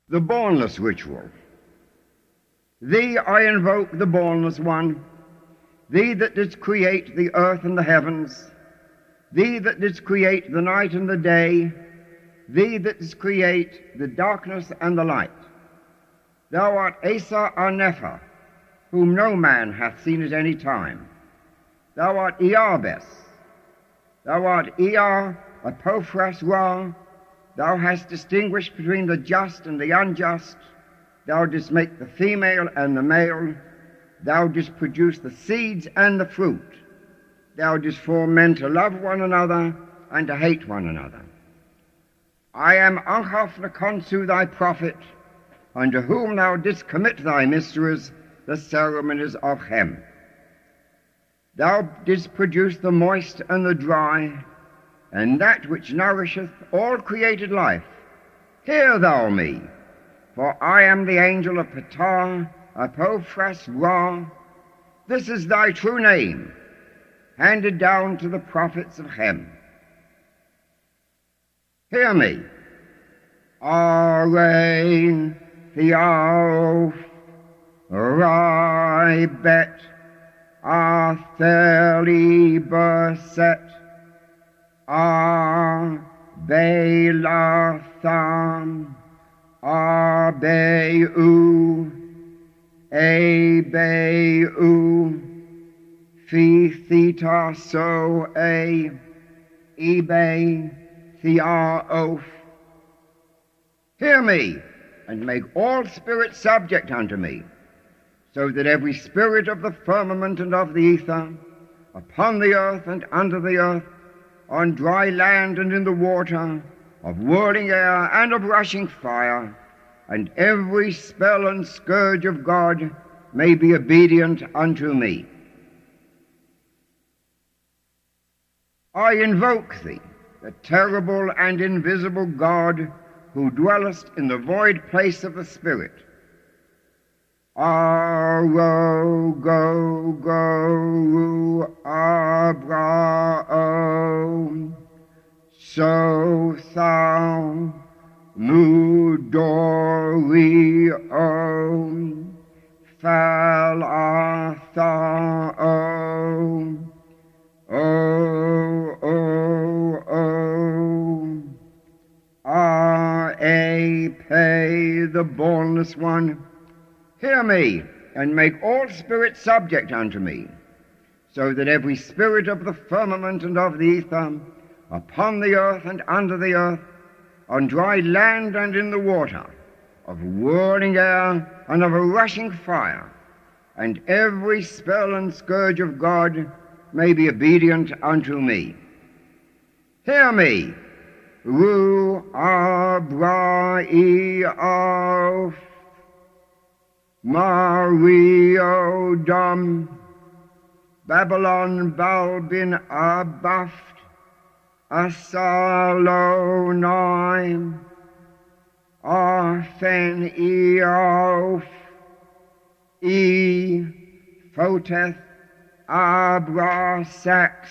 The bornless ritual. Thee I invoke, the bornless one, thee that didst create the earth and the heavens, thee that didst create the night and the day, thee that didst create the darkness and the light. Thou art Asa Arnepha, whom no man hath seen at any time. Thou art Iarbes, thou art Ea Apophras Ra, thou hast distinguished between the just and the unjust, thou didst make the female and the male, thou didst produce the seeds and the fruit, thou didst form men to love one another and to hate one another. I am Anchaf-Nakonsu, thy prophet, unto whom thou didst commit thy mysteries, the ceremonies of Hem. Thou didst produce the moist and the dry, and that which nourisheth all created life. Hear thou me, for I am the angel of Ptah, Apophras Ra. This is thy true name, handed down to the prophets of Hem. Hear me. Arain Theof Ribet Atheli Berset Arbelatham Arbeu Ebeu Phi Theta So A Ebe Theaof. Hear me, and make all spirits subject unto me, so that every spirit of the firmament and of the ether, upon the earth and under the earth, on dry land and in the water, of whirling air and of rushing fire, and every spell and scourge of God may be obedient unto me. I invoke thee, the terrible and invisible God, who dwellest in the void place of the Spirit. Aro go go Abrao so thou mudori fal athao pay the bornless one. Hear me, and make all spirits subject unto me, so that every spirit of the firmament and of the ether, upon the earth and under the earth, on dry land and in the water, of whirling air and of a rushing fire, and every spell and scourge of God may be obedient unto me. Hear me. Ru Abraeof Mario Dom Babylon Balbin Abaft Asalonaim Arphen Eof E Photeth Abrasax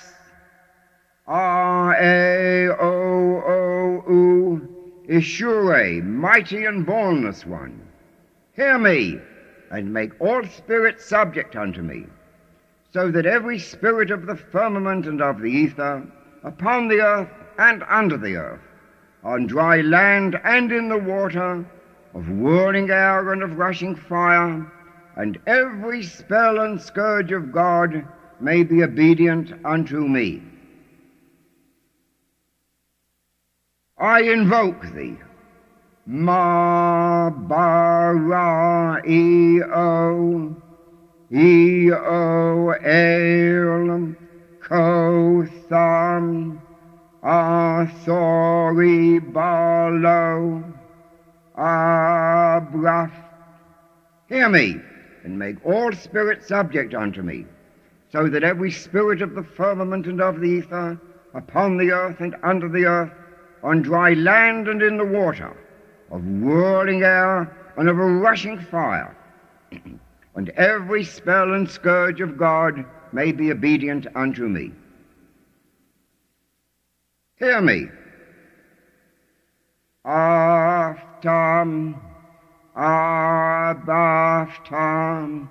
Raoo Ishure, mighty and bornless one. Hear me, and make all spirits subject unto me, so that every spirit of the firmament and of the ether, upon the earth and under the earth, on dry land and in the water, of whirling air and of rushing fire, and every spell and scourge of God may be obedient unto me. I invoke thee, Ma Bara Eo El Kotham Athori Balo Abraf. Hear me, and make all spirits subject unto me, so that every spirit of the firmament and of the ether, upon the earth and under the earth, on dry land and in the water, of whirling air and of a rushing fire, and every spell and scourge of God may be obedient unto me. Hear me. Aftam Abaftam,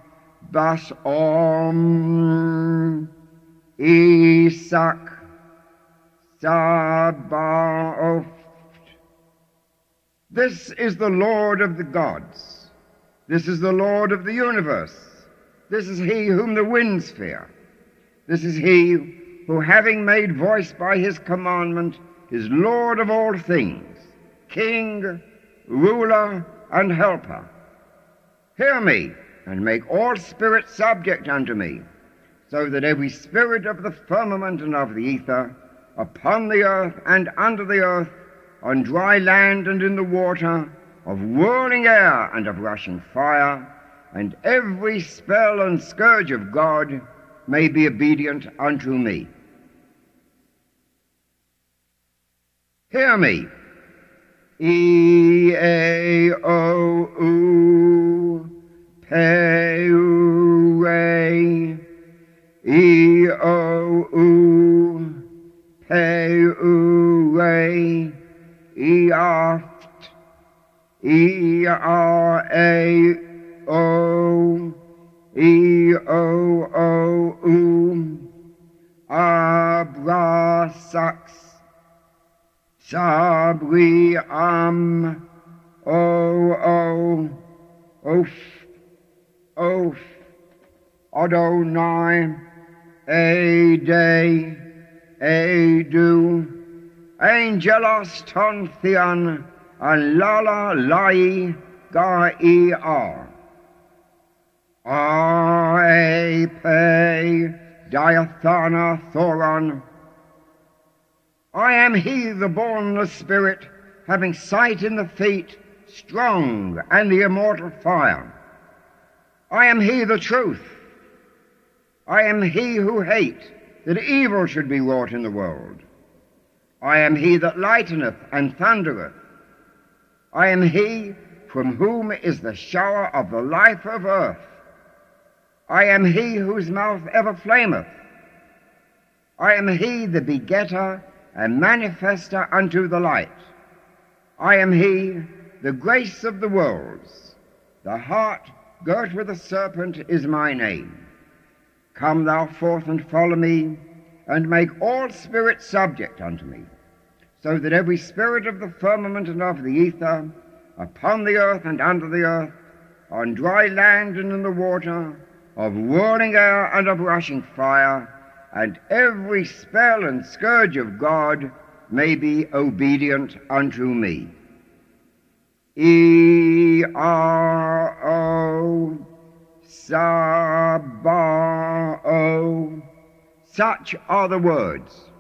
Basom, Isaac, Sabaoth. This is the Lord of the gods. This is the Lord of the universe. This is he whom the winds fear. This is he who, having made voice by his commandment, is Lord of all things, King, ruler, and helper. Hear me, and make all spirits subject unto me, so that every spirit of the firmament and of the ether, upon the earth and under the earth, on dry land and in the water, of whirling air and of rushing fire, and every spell and scourge of God may be obedient unto me. Hear me. E-A-O-U, Pe-U-Re, E-O-U, Pe-U-Re, E-Aft, E-R-A-O, E-O-O-U, Abrasax, Sabriam, O-O, Oph, Oph, Adonai, Ade, Adu, Angelos ton Theon, and Lala Lai Ga-E-R. R-A-P, Diathana Thoron. I am he, the bornless spirit, having sight in the feet, strong, and the immortal fire. I am he, the truth. I am he who hate that evil should be wrought in the world. I am he that lighteneth and thundereth. I am he from whom is the shower of the life of earth. I am he whose mouth ever flameth. I am he, the begetter and manifester unto the light. I am he, the grace of the worlds. The heart girt with a serpent is my name. Come thou forth and follow me, and make all spirits subject unto me, so that every spirit of the firmament and of the ether, upon the earth and under the earth, on dry land and in the water, of whirling air and of rushing fire, and every spell and scourge of God may be obedient unto me. E-R-O, Sabao. Such are the words.